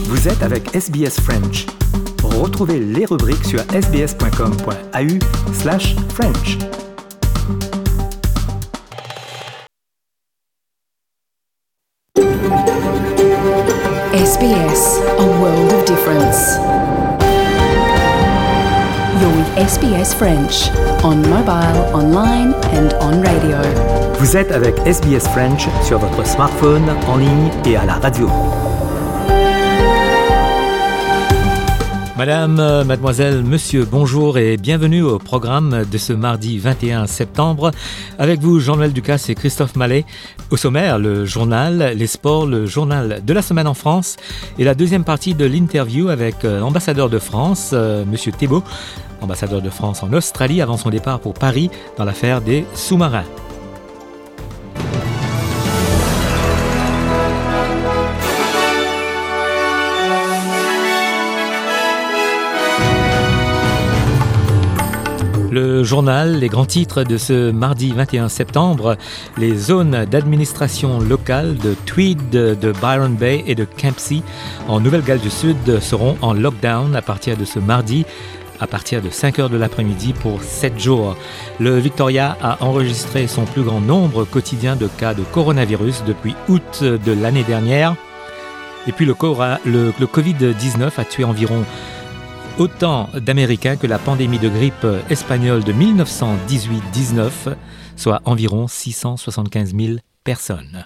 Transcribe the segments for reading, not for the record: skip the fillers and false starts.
Vous êtes avec SBS French. Retrouvez les rubriques sur sbs.com.au/French. SBS, a world of difference. You're with SBS French, on mobile, online and on radio. Vous êtes avec SBS French sur votre smartphone, en ligne et à la radio. Madame, mademoiselle, monsieur, bonjour et bienvenue au programme de ce mardi 21 septembre. Avec vous, Jean-Noël Ducasse et Christophe Mallet. Au sommaire, le journal, les sports, le journal de la semaine en France et la deuxième partie de l'interview avec l'ambassadeur de France, monsieur Thébault, ambassadeur de France en Australie avant son départ pour Paris dans l'affaire des sous-marins. Le journal, les grands titres de ce mardi 21 septembre, les zones d'administration locale de Tweed, de Byron Bay et de Campsie en Nouvelle-Galles du Sud seront en lockdown à partir de ce mardi, à partir de 5h de l'après-midi pour 7 jours. Le Victoria a enregistré son plus grand nombre quotidien de cas de coronavirus depuis août de l'année dernière. Et puis le Covid-19 a tué environ autant d'Américains que la pandémie de grippe espagnole de 1918-19, soit environ 675 000 personnes.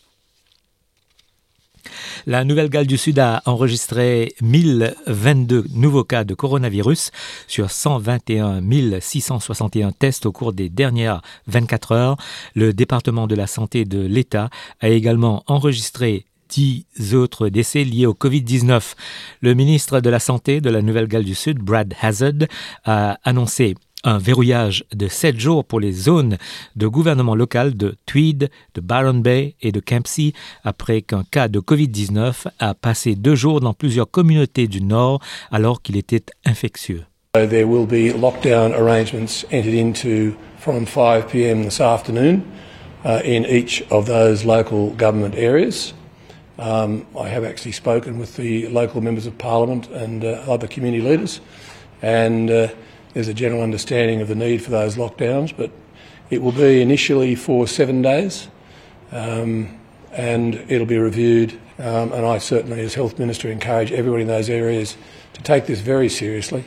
La Nouvelle-Galles du Sud a enregistré 1022 nouveaux cas de coronavirus sur 121 661 tests au cours des dernières 24 heures. Le département de la santé de l'État a également enregistré 10 autres décès liés au Covid-19. Le ministre de la Santé de la Nouvelle-Galles du Sud, Brad Hazzard, a annoncé un verrouillage de 7 jours pour les zones de gouvernement local de Tweed, de Byron Bay et de Campsie après qu'un cas de Covid-19 a passé 2 jours dans plusieurs communautés du Nord alors qu'il était infectieux. There will be lockdown arrangements entered into from 5 p.m. this afternoon in each of those local government areas. I have actually spoken with the local members of parliament and other community leaders, and there's a general understanding of the need for those lockdowns, but it will be initially for 7 days, and it'll be reviewed, and I certainly as Health Minister encourage everybody in those areas to take this very seriously.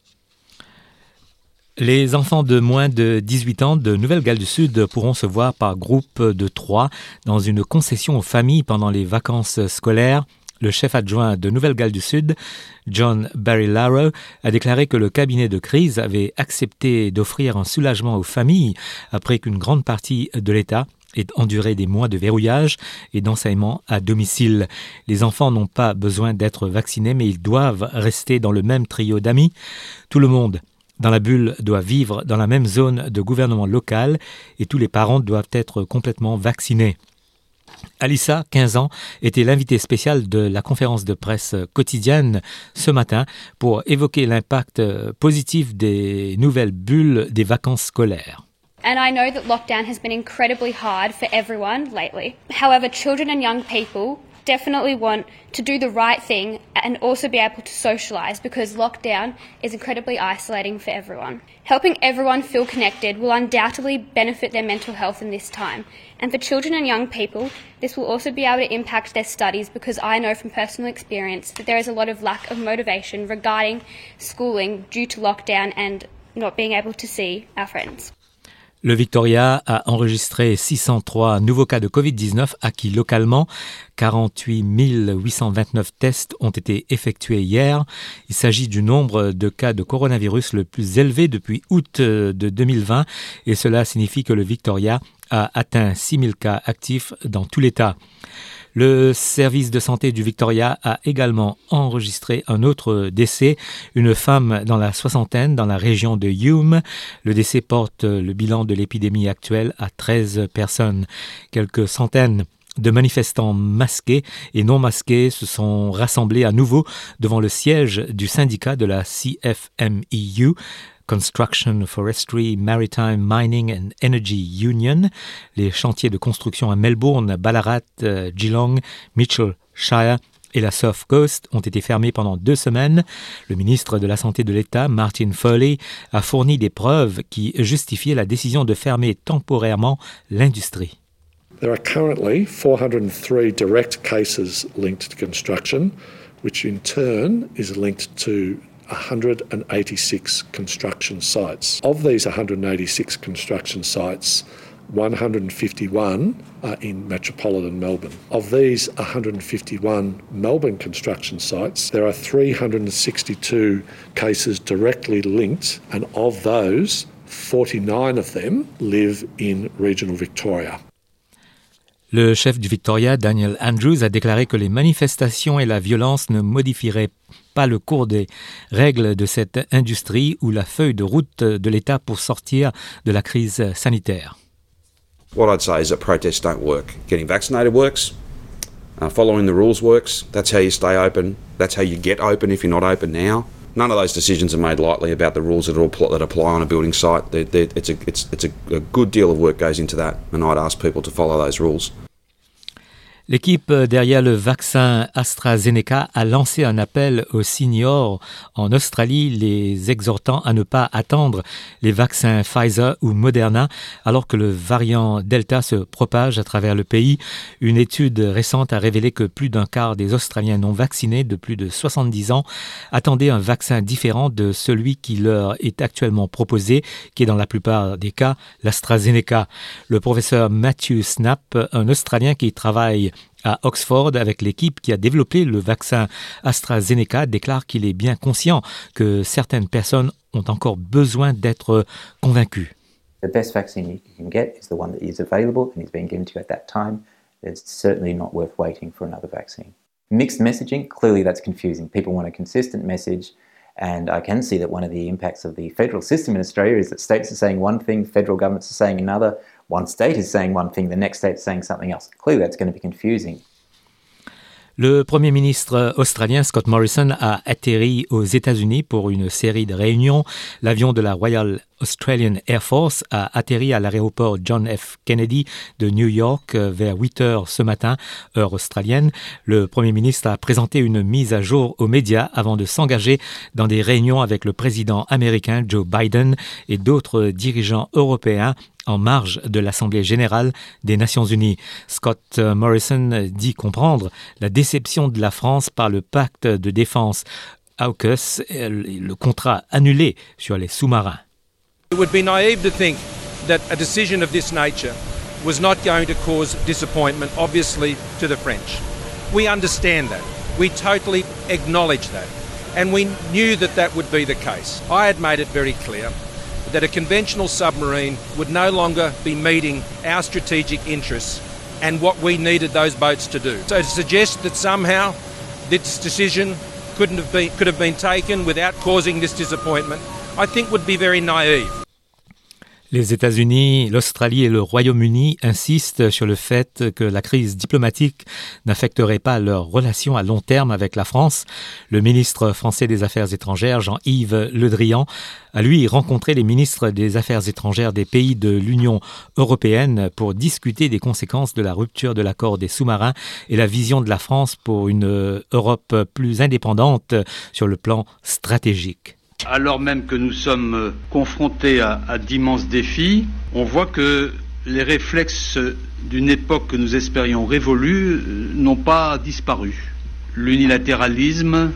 Les enfants de moins de 18 ans de Nouvelle-Galles du Sud pourront se voir par groupe de 3 dans une concession aux familles pendant les vacances scolaires. Le chef adjoint de Nouvelle-Galles du Sud, John Barilaro, a déclaré que le cabinet de crise avait accepté d'offrir un soulagement aux familles après qu'une grande partie de l'État ait enduré des mois de verrouillage et d'enseignement à domicile. Les enfants n'ont pas besoin d'être vaccinés, mais ils doivent rester dans le même trio d'amis. Tout le monde dans la bulle doit vivre dans la même zone de gouvernement local et tous les parents doivent être complètement vaccinés. Alissa, 15 ans, était l'invitée spéciale de la conférence de presse quotidienne ce matin pour évoquer l'impact positif des nouvelles bulles des vacances scolaires. And I know that lockdown has been incredibly hard for everyone lately. However, children and young people definitely want to do the right thing and also be able to socialise because lockdown is incredibly isolating for everyone. Helping everyone feel connected will undoubtedly benefit their mental health in this time. And for children and young people, this will also be able to impact their studies because I know from personal experience that there is a lot of lack of motivation regarding schooling due to lockdown and not being able to see our friends. Le Victoria a enregistré 603 nouveaux cas de Covid-19 acquis localement. 48 829 tests ont été effectués hier. Il s'agit du nombre de cas de coronavirus le plus élevé depuis août de 2020 et cela signifie que le Victoria a atteint 6 000 cas actifs dans tout l'État. Le service de santé du Victoria a également enregistré un autre décès, une femme dans la soixantaine dans la région de Hume. Le décès porte le bilan de l'épidémie actuelle à 13 personnes. Quelques centaines de manifestants masqués et non masqués se sont rassemblés à nouveau devant le siège du syndicat de la CFMEU, Construction, Forestry, Maritime, Mining and Energy Union. Les chantiers de construction à Melbourne, Ballarat, Geelong, Mitchell Shire et la South Coast ont été fermées pendant 2 semaines. Le ministre de la Santé de l'État, Martin Foley, a fourni des preuves qui justifiaient la décision de fermer temporairement l'industrie. There are currently 403 direct cases linked to construction, which in turn is linked to 186 construction sites. Of these 186 construction sites, 151 are in metropolitan Melbourne. Of these 151 Melbourne construction sites, there are 362 cases directly linked, and of those, 49 of them live in regional Victoria. Le chef du Victoria, Daniel Andrews, a déclaré que les manifestations et la violence ne modifieraient pas le cours des règles de cette industrie ou la feuille de route de l'État pour sortir de la crise sanitaire. What I'd say is that protests don't work. Getting vaccinated works. Following the rules works. That's how you stay open. That's how you get open if you're not open now. None of those decisions are made lightly about the rules that apply on a building site. It's a good deal of work goes into that, and I'd ask people to follow those rules. L'équipe derrière le vaccin AstraZeneca a lancé un appel aux seniors en Australie, les exhortant à ne pas attendre les vaccins Pfizer ou Moderna alors que le variant Delta se propage à travers le pays. Une étude récente a révélé que plus d'un quart des Australiens non vaccinés de plus de 70 ans attendaient un vaccin différent de celui qui leur est actuellement proposé, qui est dans la plupart des cas l'AstraZeneca. Le professeur Matthew Snap, un Australien qui travaille à Oxford avec l'équipe qui a développé le vaccin AstraZeneca, déclare qu'il est bien conscient que certaines personnes ont encore besoin d'être convaincues. The best vaccine you can get is the one that is available and is being given to you at that time. It's certainly not worth waiting for another vaccine. Mixed messaging, clearly that's confusing. People want a consistent message, and I can see that one of the impacts of the federal system in Australia is that states are saying one thing, federal governments are saying another. One state is saying one thing, the next state is saying something else. Clearly, that's going to be confusing. Le premier ministre australien Scott Morrison a atterri aux États-Unis pour une série de réunions. L'avion de la Royal Australian Air Force a atterri à l'aéroport John F. Kennedy de New York vers 8 heures ce matin, heure australienne. Le premier ministre a présenté une mise à jour aux médias avant de s'engager dans des réunions avec le président américain Joe Biden et d'autres dirigeants européens en marge de l'Assemblée générale des Nations unies. Scott Morrison dit comprendre la déception de la France par le pacte de défense AUKUS et le contrat annulé sur les sous-marins. It would be naive to think that a decision of this nature was not going to cause disappointment, obviously, to the French. We understand that. We totally acknowledge that. And we knew that that would be the case. I had made it very clear that a conventional submarine would no longer be meeting our strategic interests and what we needed those boats to do. So to suggest that somehow this decision could have been taken without causing this disappointment, I think would be very naive. Les États-Unis, l'Australie et le Royaume-Uni insistent sur le fait que la crise diplomatique n'affecterait pas leurs relations à long terme avec la France. Le ministre français des Affaires étrangères, Jean-Yves Le Drian, a lui rencontré les ministres des Affaires étrangères des pays de l'Union européenne pour discuter des conséquences de la rupture de l'accord des sous-marins et la vision de la France pour une Europe plus indépendante sur le plan stratégique. Alors même que nous sommes confrontés à d'immenses défis, on voit que les réflexes d'une époque que nous espérions révolue n'ont pas disparu. L'unilatéralisme,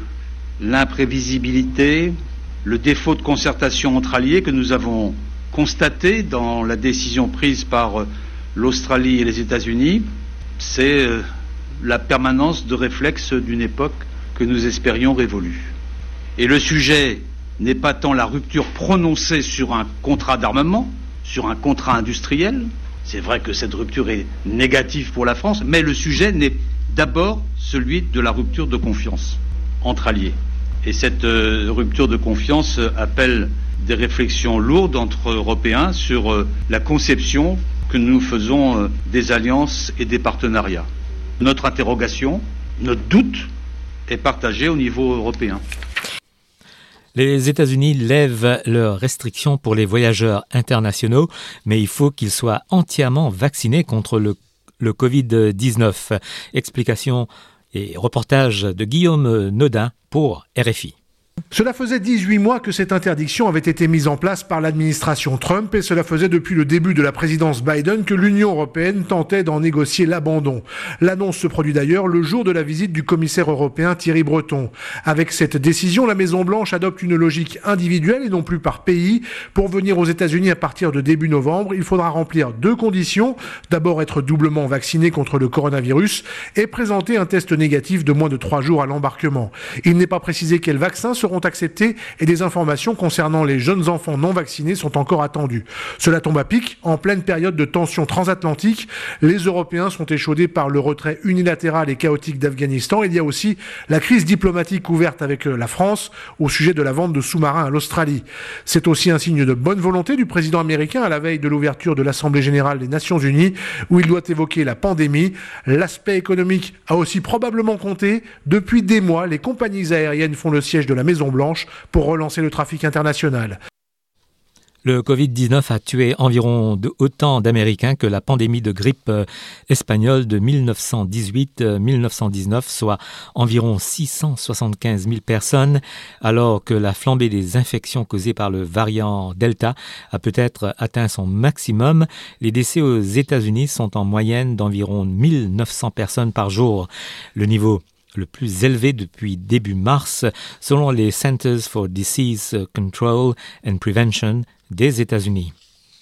l'imprévisibilité, le défaut de concertation entre alliés que nous avons constaté dans la décision prise par l'Australie et les États-Unis, c'est la permanence de réflexes d'une époque que nous espérions révolue. Et le sujet n'est pas tant la rupture prononcée sur un contrat d'armement, sur un contrat industriel. C'est vrai que cette rupture est négative pour la France, mais le sujet n'est d'abord celui de la rupture de confiance entre alliés. Et cette rupture de confiance appelle des réflexions lourdes entre Européens sur la conception que nous faisons des alliances et des partenariats. Notre interrogation, notre doute est partagé au niveau européen. Les États-Unis lèvent leurs restrictions pour les voyageurs internationaux, mais il faut qu'ils soient entièrement vaccinés contre le Covid-19. Explication Et reportage de Guillaume Nodin pour RFI. Cela faisait 18 mois que cette interdiction avait été mise en place par l'administration Trump et cela faisait depuis le début de la présidence Biden que l'Union européenne tentait d'en négocier l'abandon. L'annonce se produit d'ailleurs le jour de la visite du commissaire européen Thierry Breton. Avec cette décision, la Maison-Blanche adopte une logique individuelle et non plus par pays. Pour venir aux États-Unis à partir de début novembre, il faudra remplir 2 conditions. D'abord être doublement vacciné contre le coronavirus et présenter un test négatif de moins de 3 jours à l'embarquement. Il n'est pas précisé quels vaccins seront acceptés et des informations concernant les jeunes enfants non vaccinés sont encore attendues. Cela tombe à pic en pleine période de tension transatlantique. Les Européens sont échaudés par le retrait unilatéral et chaotique d'Afghanistan. Il y a aussi la crise diplomatique ouverte avec la France au sujet de la vente de sous-marins à l'Australie. C'est aussi un signe de bonne volonté du président américain à la veille de l'ouverture de l'Assemblée générale des Nations Unies où il doit évoquer la pandémie. L'aspect économique a aussi probablement compté. Depuis des mois, les compagnies aériennes font le siège de la Maison-Blanche pour relancer le trafic international. Le Covid-19 a tué environ autant d'Américains que la pandémie de grippe espagnole de 1918-1919, soit environ 675 000 personnes, alors que la flambée des infections causées par le variant Delta a peut-être atteint son maximum. Les décès aux États-Unis sont en moyenne d'environ 1900 personnes par jour. Le niveau le plus élevé depuis début mars, selon les Centers for Disease Control and Prevention des États-Unis.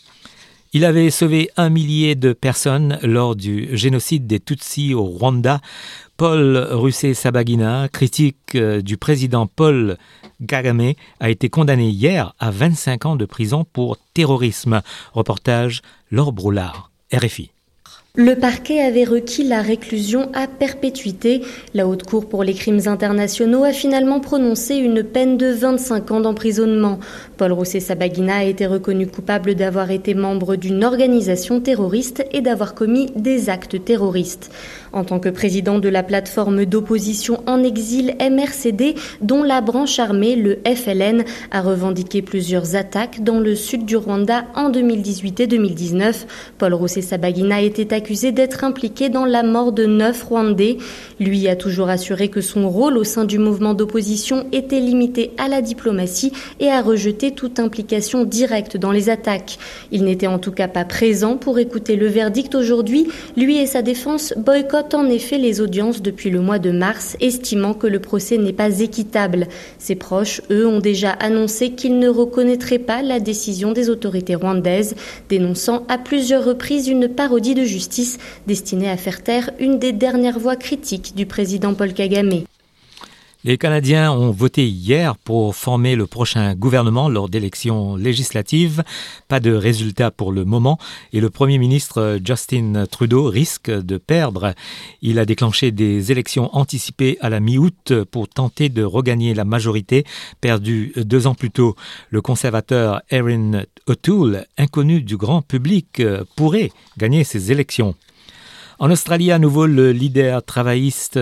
Il avait sauvé 1 millier de personnes lors du génocide des Tutsis au Rwanda. Paul Rusesabagina, critique du président Paul Kagame, a été condamné hier à 25 ans de prison pour terrorisme. Reportage Laure Broulard, RFI. Le parquet avait requis la réclusion à perpétuité. La Haute Cour pour les crimes internationaux a finalement prononcé une peine de 25 ans d'emprisonnement. Paul Rusesabagina a été reconnu coupable d'avoir été membre d'une organisation terroriste et d'avoir commis des actes terroristes. En tant que président de la plateforme d'opposition en exil MRCD, dont la branche armée, le FLN, a revendiqué plusieurs attaques dans le sud du Rwanda en 2018 et 2019, Paul Rusesabagina était accusé d'être impliqué dans la mort de 9 Rwandais. Lui a toujours assuré que son rôle au sein du mouvement d'opposition était limité à la diplomatie et a rejeté toute implication directe dans les attaques. Il n'était en tout cas pas présent pour écouter le verdict aujourd'hui. Lui et sa défense boycottent en effet les audiences depuis le mois de mars, estimant que le procès n'est pas équitable. Ses proches, eux, ont déjà annoncé qu'ils ne reconnaîtraient pas la décision des autorités rwandaises, dénonçant à plusieurs reprises une parodie de justice destinée à faire taire une des dernières voix critiques du président Paul Kagame. Les Canadiens ont voté hier pour former le prochain gouvernement lors d'élections législatives. Pas de résultat pour le moment et le Premier ministre Justin Trudeau risque de perdre. Il a déclenché des élections anticipées à la mi-août pour tenter de regagner la majorité perdue 2 ans plus tôt. Le conservateur Erin O'Toole, inconnu du grand public, pourrait gagner ces élections. En Australie, à nouveau, le leader travailliste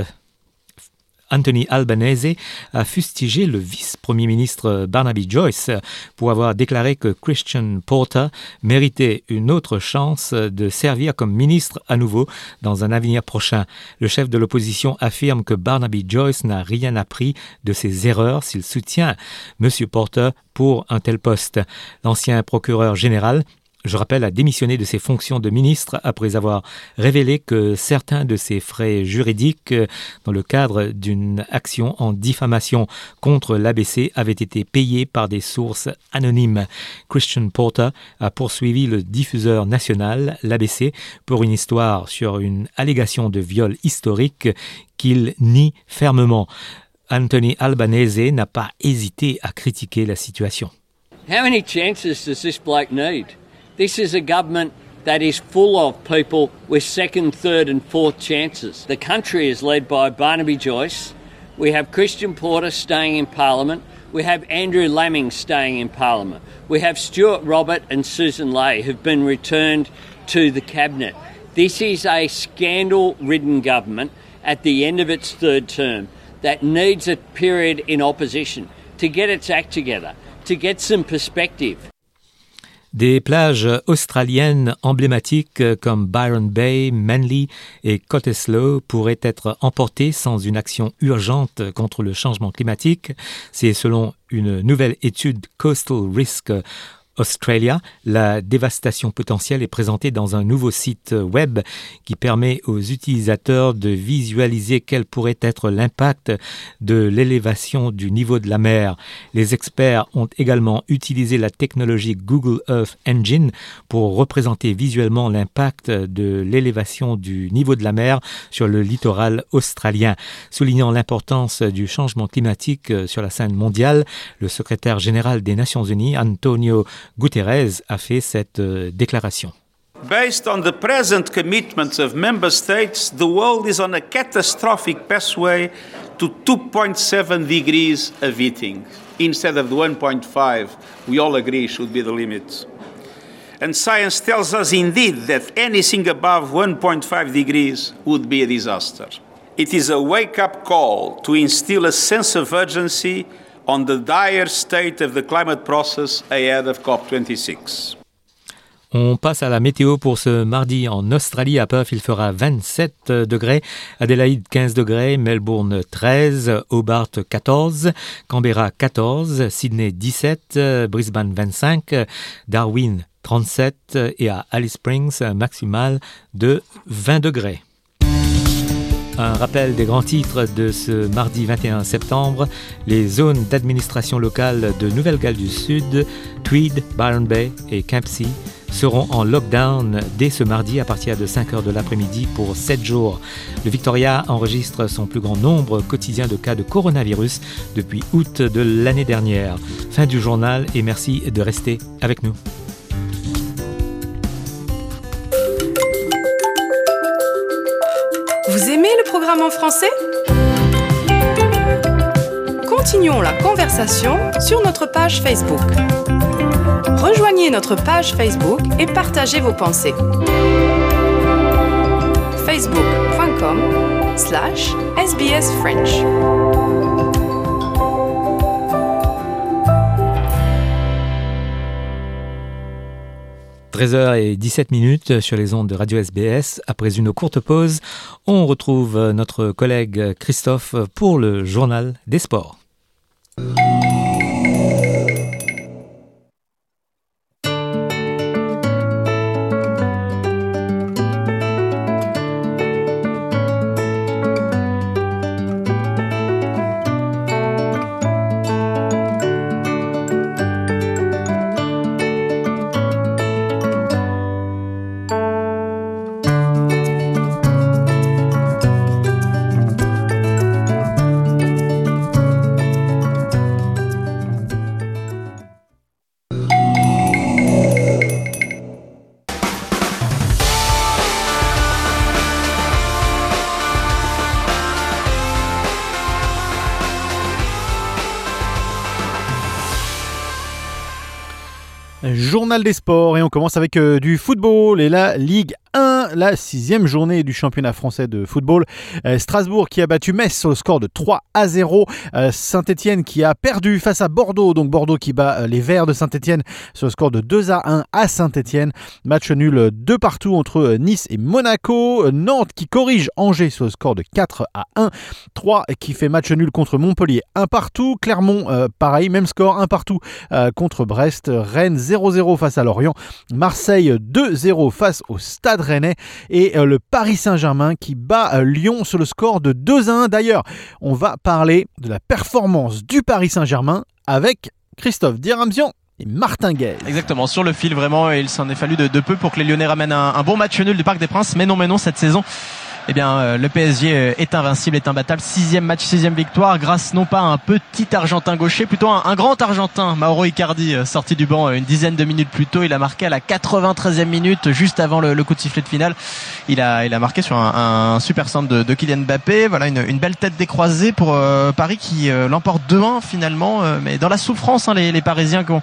Anthony Albanese a fustigé le vice-premier ministre Barnaby Joyce pour avoir déclaré que Christian Porter méritait une autre chance de servir comme ministre à nouveau dans un avenir prochain. Le chef de l'opposition affirme que Barnaby Joyce n'a rien appris de ses erreurs s'il soutient M. Porter pour un tel poste. L'ancien procureur général, je rappelle, a démissionné de ses fonctions de ministre après avoir révélé que certains de ses frais juridiques dans le cadre d'une action en diffamation contre l'ABC avaient été payés par des sources anonymes. Christian Porter a poursuivi le diffuseur national, l'ABC, pour une histoire sur une allégation de viol historique qu'il nie fermement. Anthony Albanese n'a pas hésité à critiquer la situation. How many chances does this bloke need? This is a government that is full of people with second, third and fourth chances. The country is led by Barnaby Joyce. We have Christian Porter staying in Parliament. We have Andrew Laming staying in Parliament. We have Stuart Robert and Susan Ley who've been returned to the Cabinet. This is a scandal-ridden government at the end of its third term that needs a period in opposition to get its act together, to get some perspective. Des plages australiennes emblématiques comme Byron Bay, Manly et Cottesloe pourraient être emportées sans une action urgente contre le changement climatique. C'est selon une nouvelle étude Coastal Risk Australia. La dévastation potentielle est présentée dans un nouveau site web qui permet aux utilisateurs de visualiser quel pourrait être l'impact de l'élévation du niveau de la mer. Les experts ont également utilisé la technologie Google Earth Engine pour représenter visuellement l'impact de l'élévation du niveau de la mer sur le littoral australien. Soulignant l'importance du changement climatique sur la scène mondiale, le secrétaire général des Nations Unies, Antonio Guterres, a fait cette déclaration. Based on the present commitments of member states, the world is on a catastrophic pathway to 2.7 degrees of heating, instead of the 1.5 we all agree should be the limit. And science tells us indeed that anything above 1.5 degrees would be a disaster. It is a wake-up call to instill a sense of urgency on the dire state of the climate process ahead of COP26. On passe à la météo pour ce mardi en Australie. À Perth, il fera 27 degrés, Adélaïde 15 degrés, Melbourne 13, Hobart 14, Canberra 14, Sydney 17, Brisbane 25, Darwin 37 et à Alice Springs, maximal de 20 degrés. Un rappel des grands titres de ce mardi 21 septembre. Les zones d'administration locale de Nouvelle-Galles du Sud, Tweed, Byron Bay et Campsie seront en lockdown dès ce mardi à partir de 5h de l'après-midi pour 7 jours. Le Victoria enregistre son plus grand nombre quotidien de cas de coronavirus depuis août de l'année dernière. Fin du journal et merci de rester avec nous. Vous aimez le programme en français ? Continuons la conversation sur notre page Facebook. Rejoignez notre page Facebook et partagez vos pensées. facebook.com/SBS French. « 13h17 sur les ondes de Radio SBS. Après une courte pause, on retrouve notre collègue Christophe pour le journal des sports. Journal des sports et on commence avec du football et la Ligue 1, la 6e journée du championnat français de football. Strasbourg qui a battu Metz sur le score de 3-0. Saint-Etienne qui a perdu face à Bordeaux, donc Bordeaux qui bat les Verts de Saint-Etienne sur le score de 2-1 à Saint-Etienne. Match nul 2-2 entre Nice et Monaco. Nantes qui corrige Angers sur le score de 4-1. 3 qui fait match nul contre Montpellier 1-1. Clermont pareil, même score 1-1 contre Brest. Rennes 0-0 face à Lorient. Marseille 2-0 face au Stade Rennais et le Paris Saint-Germain qui bat Lyon sur le score de 2-1. D'ailleurs, on va parler de la performance du Paris Saint-Germain avec Christophe Diramzian et Martin Guez. Exactement, sur le fil vraiment, il s'en est fallu de peu pour que les Lyonnais ramènent un bon match nul du Parc des Princes, mais non, cette saison, eh bien, le PSG est invincible, est imbattable. 6e match, 6e victoire, grâce non pas à un petit Argentin gaucher, plutôt un grand Argentin, Mauro Icardi, sorti du banc une dizaine de minutes plus tôt. Il a marqué à la 93e minute, juste avant le coup de sifflet de finale. Il a marqué sur un super centre de Kylian Mbappé. Voilà, une belle tête décroisée pour Paris qui l'emporte 2-1 finalement, mais dans la souffrance, hein, les Parisiens qui ont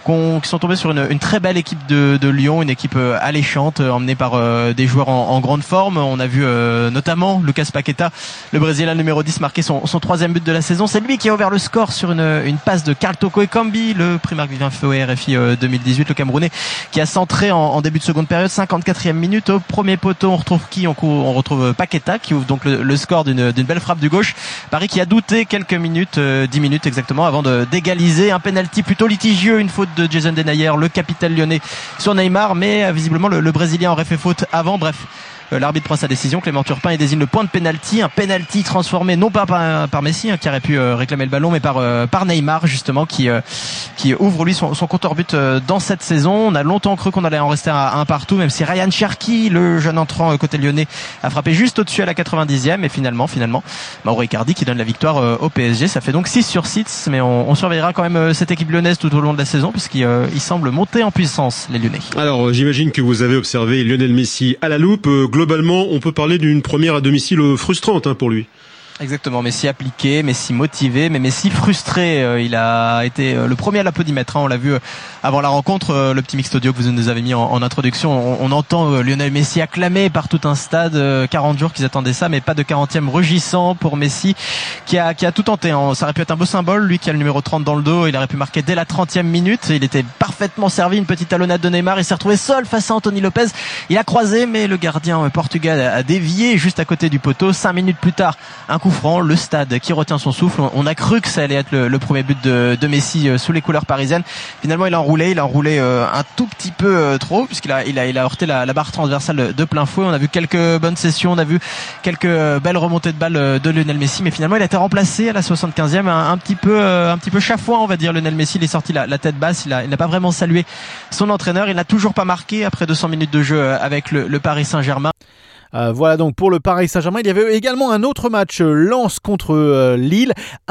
qui sont tombés sur une très belle équipe de Lyon, une équipe alléchante, emmenée par des joueurs en grande forme. On a vu notamment Lucas Paqueta, le Brésilien numéro 10, marquer son 3e but de la saison. C'est lui qui a ouvert le score sur une passe de Karl Toko Ekambi, le prix Marc Vivien Fouet RFI 2018, le Camerounais, qui a centré en début de seconde période, 54e minute. Au premier poteau, on retrouve qui? On retrouve Paqueta, qui ouvre donc le score d'une belle frappe du gauche. Paris qui a douté quelques minutes, 10 minutes exactement, avant d'égaliser. Un penalty plutôt litigieux, une faute de Jason Denayer, le capitaine lyonnais, sur Neymar, mais visiblement le Brésilien aurait fait faute avant. Bref, l'arbitre prend sa décision. Clément Turpin, il désigne le point de penalty, un penalty transformé non pas par Messi, qui aurait pu réclamer le ballon, mais par Neymar justement, qui ouvre lui son compteur but dans cette saison. On a longtemps cru qu'on allait en rester à un partout, même si Ryan Cherki, le jeune entrant côté lyonnais, a frappé juste au-dessus à la 90e, et finalement Mauro Icardi qui donne la victoire au PSG. Ça fait donc 6/6, mais on surveillera quand même cette équipe lyonnaise tout au long de la saison, puisqu'il semble monter en puissance, les Lyonnais. Alors j'imagine que vous avez observé Lionel Messi à la loupe. Globalement, on peut parler d'une première à domicile frustrante pour lui. Exactement, Messi appliqué, Messi motivé, mais Messi frustré. Il a été le premier à l'applaudimètre. On l'a vu avant la rencontre, le petit mixte audio que vous nous avez mis en introduction. On entend Lionel Messi acclamé par tout un stade. 40 jours qu'ils attendaient ça, mais pas de 40e rugissant pour Messi, qui a tout tenté. Ça aurait pu être un beau symbole, lui qui a le numéro 30 dans le dos. Il aurait pu marquer dès la 30e minute. Il était parfaitement servi, une petite talonnade de Neymar. Il s'est retrouvé seul face à Anthony Lopez. Il a croisé, mais le gardien portugais a dévié juste à côté du poteau. 5 minutes plus tard, un coup franc, le stade qui retient son souffle. On a cru que ça allait être le premier but de Messi sous les couleurs parisiennes. Finalement, il a enroulé un tout petit peu trop, puisqu'il a heurté la barre transversale de plein fouet. On a vu quelques bonnes sessions, on a vu quelques belles remontées de balles de Lionel Messi, mais finalement il a été remplacé à la 75e, un petit peu chafouin, on va dire. Lionel Messi, il est sorti la tête basse, il n'a pas vraiment salué son entraîneur. Il n'a toujours pas marqué après 200 minutes de jeu avec le Paris Saint-Germain. Voilà donc pour le Paris Saint-Germain. Il y avait également un autre match, Lens contre Lille,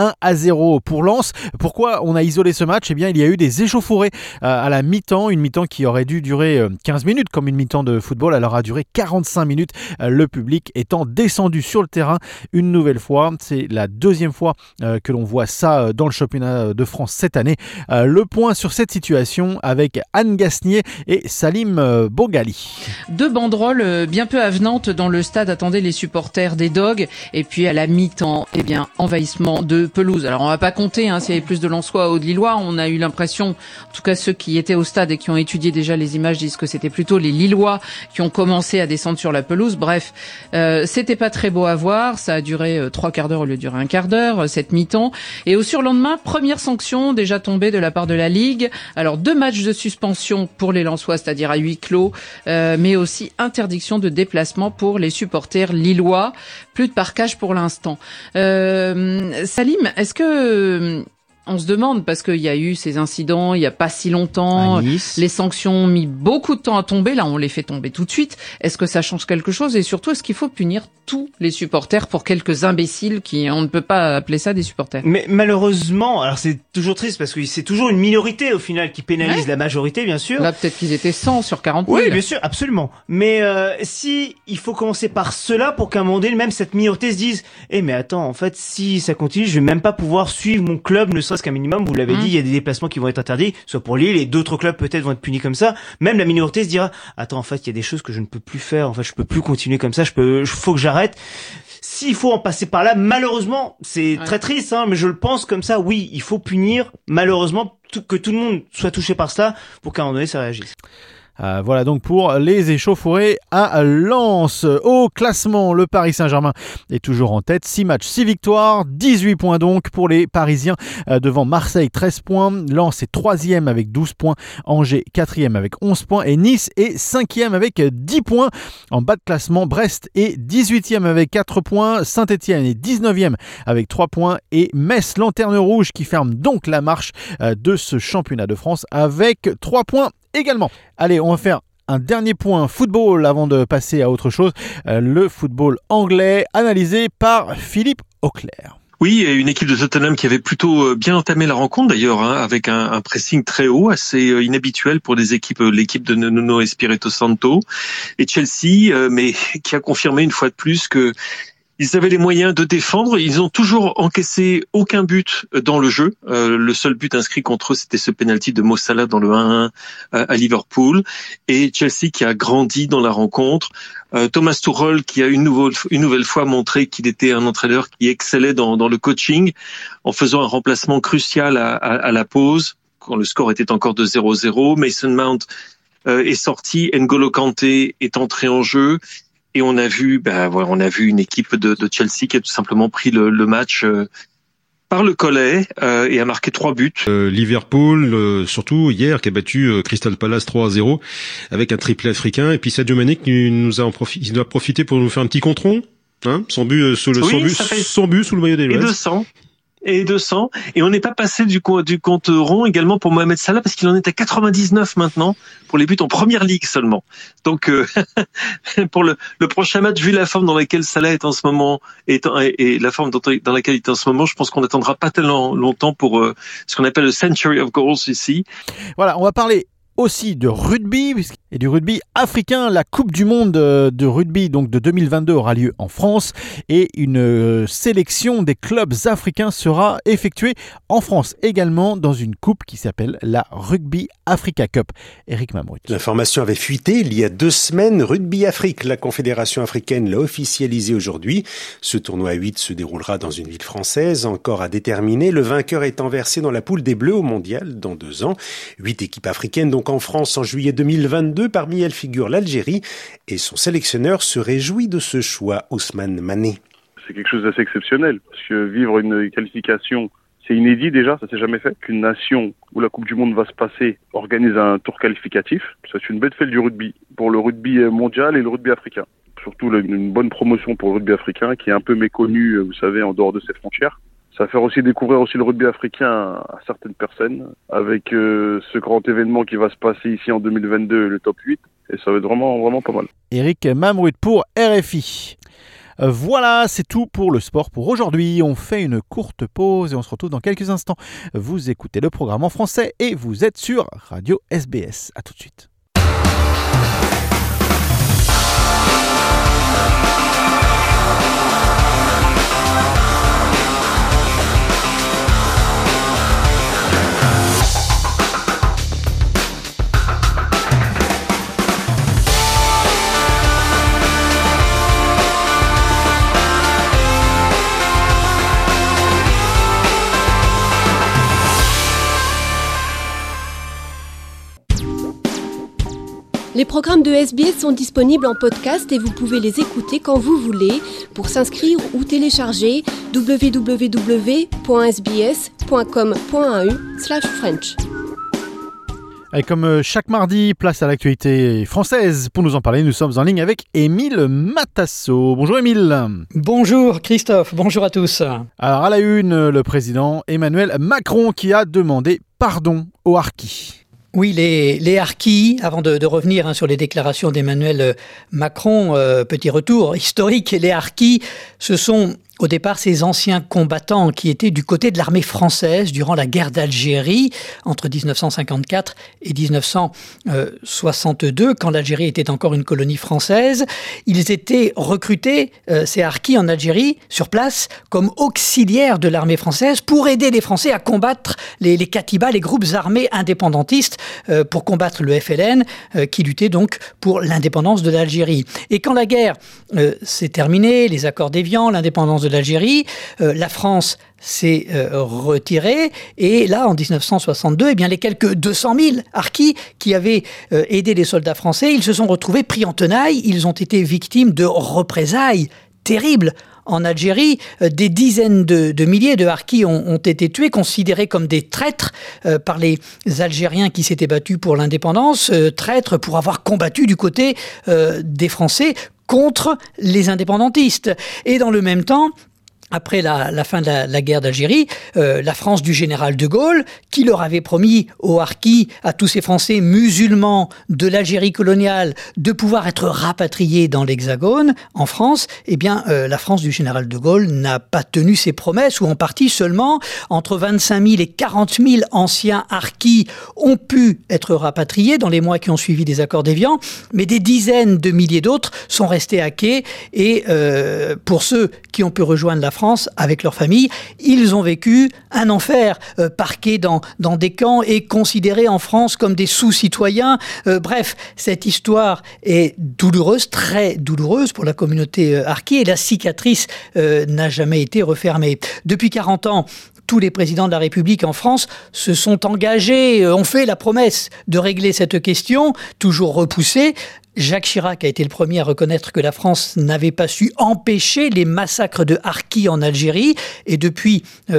1-0 pour Lens. Pourquoi on a isolé ce match? Eh bien, il y a eu des échauffourées à la mi-temps, une mi-temps qui aurait dû durer 15 minutes comme une mi-temps de football. Elle aura duré 45 minutes, le public étant descendu sur le terrain une nouvelle fois. C'est la deuxième fois que l'on voit ça dans le championnat de France cette année. Le point sur cette situation avec Anne Gasnier et Salim Bogali. Deux banderoles bien peu avenantes dans le stade attendaient les supporters des Dogs, et puis à la mi-temps, envahissement de pelouse. Alors on va pas compter s'il y avait plus de Lensois ou de Lillois. On a eu l'impression, en tout cas ceux qui étaient au stade et qui ont étudié déjà les images disent que c'était plutôt les Lillois qui ont commencé à descendre sur la pelouse. Bref, c'était pas très beau à voir. Ça a duré 3 quarts d'heure au lieu de durer un quart d'heure, cette mi-temps. Et au surlendemain, première sanction déjà tombée de la part de la Ligue. Alors 2 matchs de suspension pour les Lensois, c'est-à-dire à huis clos, mais aussi interdiction de déplacement pour les supporters lillois. Plus de parquage pour l'instant. Salim, est-ce que on se demande, parce qu'il y a eu ces incidents il y a pas si longtemps, les sanctions ont mis beaucoup de temps à tomber, là on les fait tomber tout de suite. Est-ce que ça change quelque chose? Et surtout, est-ce qu'il faut punir tous les supporters pour quelques imbéciles on ne peut pas appeler ça des supporters? Mais malheureusement, alors c'est toujours triste parce que c'est toujours une minorité au final qui pénalise la majorité, bien sûr. Là peut-être qu'ils étaient 100 sur 40 000. Oui, bien sûr, absolument. Mais si il faut commencer par cela pour qu'à un moment donné, même cette minorité se dise mais attends, en fait, si ça continue, je vais même pas pouvoir suivre mon club, ne serait-ce qu'un minimum. Vous l'avez dit, il y a des déplacements qui vont être interdits, soit pour Lille, et d'autres clubs peut-être vont être punis comme ça. Même la minorité se dira attends, en fait, il y a des choses que je ne peux plus faire, en fait, je peux plus continuer comme ça, faut que j'arrête. S'il faut en passer par là, malheureusement, c'est très triste, mais je le pense comme ça, oui, il faut punir, malheureusement, que tout le monde soit touché par cela pour qu'à un moment donné, ça réagisse. Voilà donc pour les échauffourées à Lens. Au classement, le Paris Saint-Germain est toujours en tête. 6 matchs, 6 victoires, 18 points donc pour les Parisiens, devant Marseille 13 points. Lens est 3e avec 12 points. Angers 4e avec 11 points. Et Nice est 5e avec 10 points. En bas de classement, Brest est 18e avec 4 points. Saint-Etienne est 19e avec 3 points. Et Metz, lanterne rouge, qui ferme donc la marche de ce championnat de France avec 3 points également. Allez, on va faire un dernier point football avant de passer à autre chose. Le football anglais analysé par Philippe Auclair. Oui, une équipe de Tottenham qui avait plutôt bien entamé la rencontre d'ailleurs, avec un pressing très haut, assez inhabituel pour l'équipe de Nuno Espirito Santo, et Chelsea, mais qui a confirmé une fois de plus que Ils avaient les moyens de défendre. Ils ont toujours encaissé aucun but dans le jeu. Le seul but inscrit contre eux, c'était ce penalty de Mo Salah dans le 1-1 à Liverpool. Et Chelsea qui a grandi dans la rencontre. Thomas Tuchel qui a une nouvelle fois montré qu'il était un entraîneur qui excellait dans le coaching en faisant un remplacement crucial à la pause quand le score était encore de 0-0. Mason Mount est sorti. N'Golo Kanté est entré en jeu. Et on a vu une équipe de Chelsea qui a tout simplement pris le match par le collet et a marqué 3 buts. Liverpool, surtout hier, qui a battu Crystal Palace 3-0 avec un triplé africain. Et puis Sadio Mané qui nous a profité pour nous faire un petit contron, hein, son but sous le maillot des Blues. Et 200. Et on n'est pas passé du compte rond également pour Mohamed Salah parce qu'il en est à 99 maintenant pour les buts en première ligue seulement. Donc, pour le prochain match, vu la forme dans laquelle Salah est en ce moment et la forme dans laquelle il est en ce moment, je pense qu'on n'attendra pas tellement longtemps pour ce qu'on appelle le Century of Goals ici. Voilà, on va parler aussi de rugby et du rugby africain. La Coupe du monde de rugby donc de 2022 aura lieu en France et une sélection des clubs africains sera effectuée en France également dans une coupe qui s'appelle la Rugby Africa Cup. Éric Mamrout. L'information avait fuité il y a 2 semaines. Rugby Afrique, la Confédération africaine l'a officialisé aujourd'hui. Ce tournoi à 8 se déroulera dans une ville française, encore à déterminer. Le vainqueur étant versé dans la poule des Bleus au mondial dans 2 ans. 8 équipes africaines donc en France en juillet 2022. Parmi elles figure l'Algérie et son sélectionneur se réjouit de ce choix, Ousmane Mané. C'est quelque chose d'assez exceptionnel parce que vivre une qualification, c'est inédit déjà, ça s'est jamais fait. Qu'une nation où la Coupe du Monde va se passer organise un tour qualificatif, c'est une belle fête du rugby, pour le rugby mondial et le rugby africain. Surtout une bonne promotion pour le rugby africain qui est un peu méconnu, vous savez, en dehors de ses frontières. Ça va faire aussi découvrir aussi le rugby africain à certaines personnes avec ce grand événement qui va se passer ici en 2022, le top 8. Et ça va être vraiment pas mal. Éric Mamrout pour RFI. Voilà, c'est tout pour le sport pour aujourd'hui. On fait une courte pause et on se retrouve dans quelques instants. Vous écoutez le programme en français et vous êtes sur Radio SBS. À tout de suite. Les programmes de SBS sont disponibles en podcast et vous pouvez les écouter quand vous voulez. Pour s'inscrire ou télécharger, www.sbs.com.au/French. Et comme chaque mardi, place à l'actualité française. Pour nous en parler, nous sommes en ligne avec Émile Matasso. Bonjour Émile. Bonjour Christophe, bonjour à tous. Alors à la une, le président Emmanuel Macron qui a demandé pardon aux harkis. Oui, les harkis, avant de revenir sur les déclarations d'Emmanuel Macron, petit retour historique, les harkis, ce sont au départ ces anciens combattants qui étaient du côté de l'armée française durant la guerre d'Algérie entre 1954 et 1962, quand l'Algérie était encore une colonie française. Ils étaient recrutés, ces harkis en Algérie, sur place, comme auxiliaires de l'armée française pour aider les Français à combattre les Katibas, les groupes armés indépendantistes, pour combattre le FLN, qui luttait donc pour l'indépendance de l'Algérie. Et quand la guerre s'est terminée, les accords d'Évian, l'indépendance de l'Algérie, la France s'est retirée et là en 1962, eh bien, les quelques 200 000 harkis qui avaient aidé les soldats français, ils se sont retrouvés pris en tenaille, ils ont été victimes de représailles terribles. En Algérie, des dizaines de milliers de harkis ont été tués, considérés comme des traîtres par les Algériens qui s'étaient battus pour l'indépendance, traîtres pour avoir combattu du côté des Français contre les indépendantistes. Et dans le même temps, après la fin de la guerre d'Algérie, la France du général de Gaulle, qui leur avait promis aux harkis, à tous ces Français musulmans de l'Algérie coloniale, de pouvoir être rapatriés dans l'Hexagone, en France, eh bien, la France du général de Gaulle n'a pas tenu ses promesses, ou en partie seulement. Entre 25 000 et 40 000 anciens harkis ont pu être rapatriés dans les mois qui ont suivi des accords d'Évian, mais des dizaines de milliers d'autres sont restés à quai, et pour ceux qui ont pu rejoindre la France avec leur famille, ils ont vécu un enfer, parqués dans des camps et considérés en France comme des sous-citoyens. Bref, cette histoire est douloureuse, très douloureuse pour la communauté harki, et la cicatrice n'a jamais été refermée. Depuis 40 ans, tous les présidents de la République en France se sont engagés, ont fait la promesse de régler cette question, toujours repoussée. Jacques Chirac a été le premier à reconnaître que la France n'avait pas su empêcher les massacres de harkis en Algérie. Et depuis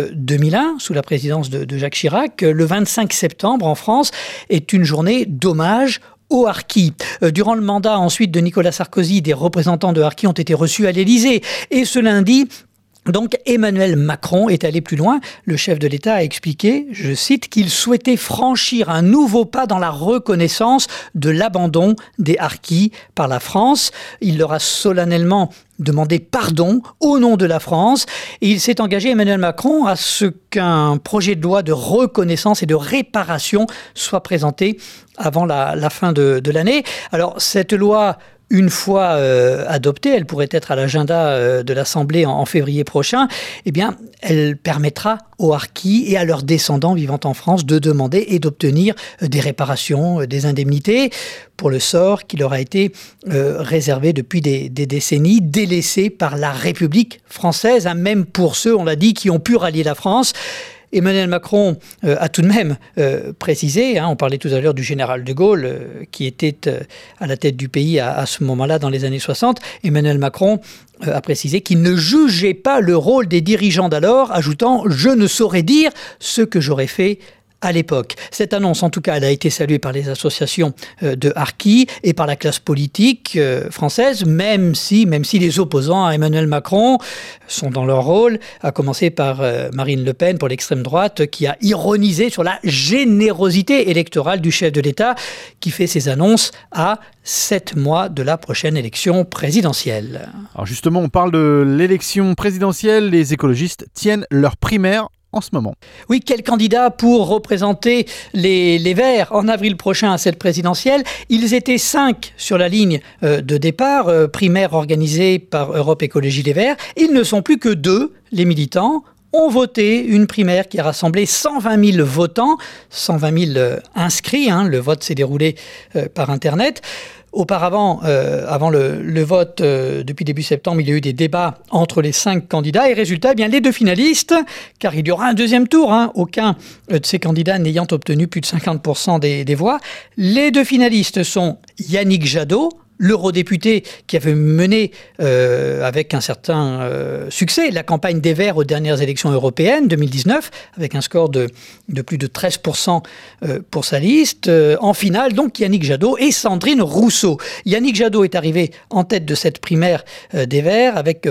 2001, sous la présidence de Jacques Chirac, le 25 septembre en France est une journée d'hommage aux harkis. Durant le mandat ensuite de Nicolas Sarkozy, des représentants de harkis ont été reçus à l'Élysée. Et ce lundi, donc Emmanuel Macron est allé plus loin. Le chef de l'État a expliqué, je cite, qu'il souhaitait franchir un nouveau pas dans la reconnaissance de l'abandon des harkis par la France. Il leur a solennellement demandé pardon au nom de la France. Et il s'est engagé, Emmanuel Macron, à ce qu'un projet de loi de reconnaissance et de réparation soit présenté avant la fin de l'année. Alors, cette loi, une fois adoptée, elle pourrait être à l'agenda de l'Assemblée en février prochain, eh bien, elle permettra aux harkis et à leurs descendants vivant en France de demander et d'obtenir des réparations, des indemnités pour le sort qui leur a été réservé depuis des décennies, délaissé par la République française, hein, même pour ceux, on l'a dit, qui ont pu rallier la France. Emmanuel Macron a tout de même précisé, on parlait tout à l'heure du général de Gaulle qui était à la tête du pays à ce moment-là dans les années 60, Emmanuel Macron a précisé qu'il ne jugeait pas le rôle des dirigeants d'alors, ajoutant « Je ne saurais dire ce que j'aurais fait » à l'époque. Cette annonce, en tout cas, elle a été saluée par les associations de harkis et par la classe politique française, même si les opposants à Emmanuel Macron sont dans leur rôle, à commencer par Marine Le Pen pour l'extrême droite, qui a ironisé sur la générosité électorale du chef de l'État, qui fait ses annonces à 7 mois de la prochaine élection présidentielle. Alors justement, on parle de l'élection présidentielle. Les écologistes tiennent leur primaire en ce moment. Oui, quel candidat pour représenter les Verts en avril prochain à cette présidentielle? Ils étaient 5 sur la ligne de départ, primaire organisée par Europe Écologie Les Verts. Ils ne sont plus que 2, les militants ont voté une primaire qui a rassemblé 120 000 votants, 120 000 inscrits. Le vote s'est déroulé par Internet. Auparavant, avant le vote, depuis début septembre, il y a eu des débats entre les 5 candidats. Et résultat, eh bien, les 2 finalistes, car il y aura un deuxième tour, aucun de ces candidats n'ayant obtenu plus de 50% des voix. Les 2 finalistes sont Yannick Jadot, l'eurodéputé qui avait mené avec un certain succès la campagne des Verts aux dernières élections européennes 2019, avec un score de plus de 13% pour sa liste. En finale, donc, Yannick Jadot et Sandrine Rousseau. Yannick Jadot est arrivé en tête de cette primaire des Verts avec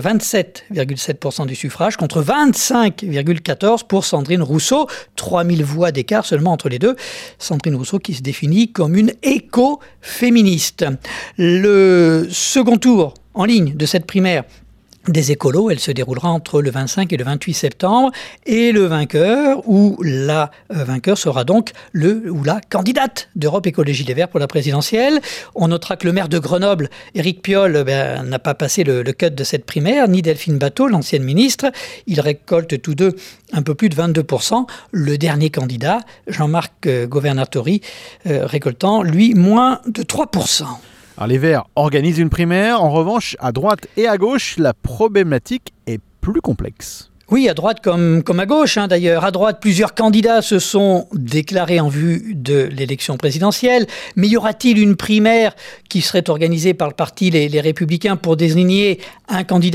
27,7% du suffrage contre 25,14% pour Sandrine Rousseau. 3000 voix d'écart seulement entre les deux. Sandrine Rousseau qui se définit comme une écoféministe. Le second tour en ligne de cette primaire des écolos, elle se déroulera entre le 25 et le 28 septembre. Et le vainqueur ou la vainqueur sera donc le ou la candidate d'Europe Écologie Les Verts pour la présidentielle. On notera que le maire de Grenoble, Éric Piolle, n'a pas passé le cut de cette primaire, ni Delphine Batho, l'ancienne ministre. Ils récoltent tous deux un peu plus de 22%. Le dernier candidat, Jean-Marc Governatori, récoltant, lui, moins de 3%. Alors les Verts organisent une primaire. En revanche, à droite et à gauche, la problématique est plus complexe. Oui, à droite comme à gauche, d'ailleurs. À droite, plusieurs candidats se sont déclarés en vue de l'élection présidentielle. Mais y aura-t-il une primaire qui serait organisée par le parti Les Républicains pour désigner un candidat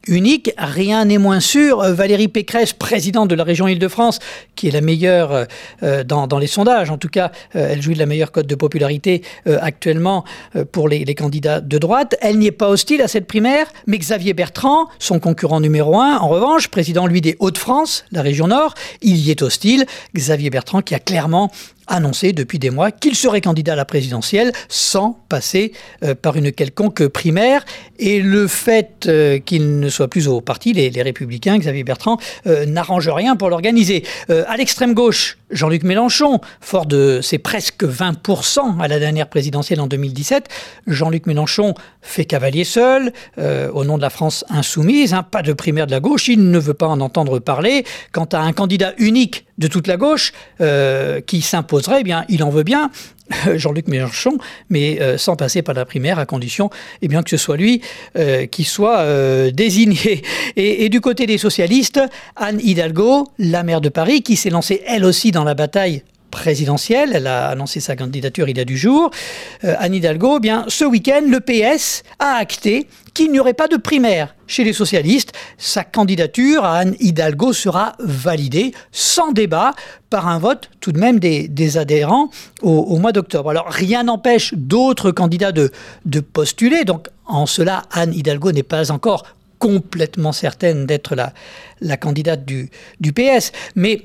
unique, rien n'est moins sûr. Valérie Pécresse, présidente de la région Île-de-France, qui est la meilleure dans les sondages, en tout cas, elle jouit de la meilleure cote de popularité actuellement pour les candidats de droite. Elle n'y est pas hostile à cette primaire, mais Xavier Bertrand, son concurrent numéro 1, en revanche, président, lui, des Hauts-de-France, la région Nord, il y est hostile. Xavier Bertrand qui a clairement annoncé depuis des mois qu'il serait candidat à la présidentielle sans passer par une quelconque primaire. Et le fait qu'il ne soit plus au parti, les Républicains, Xavier Bertrand, n'arrange rien pour l'organiser. À l'extrême gauche, Jean-Luc Mélenchon, fort de ses presque 20% à la dernière présidentielle en 2017, Jean-Luc Mélenchon fait cavalier seul, au nom de la France insoumise, pas de primaire de la gauche, il ne veut pas en entendre parler. Quant à un candidat unique de toute la gauche qui s'imposerait, eh bien, il en veut bien, Jean-Luc Mélenchon, mais sans passer par la primaire, à condition que ce soit lui qui soit désigné. Et du côté des socialistes, Anne Hidalgo, la maire de Paris, qui s'est lancée elle aussi dans la bataille présidentielle, elle a annoncé sa candidature il y a du jour. Anne Hidalgo, ce week-end, le PS a acté qu'il n'y aurait pas de primaire chez les socialistes. Sa candidature à Anne Hidalgo sera validée sans débat par un vote tout de même des adhérents au mois d'octobre. Alors rien n'empêche d'autres candidats de postuler, donc en cela Anne Hidalgo n'est pas encore complètement certaine d'être la candidate du PS, mais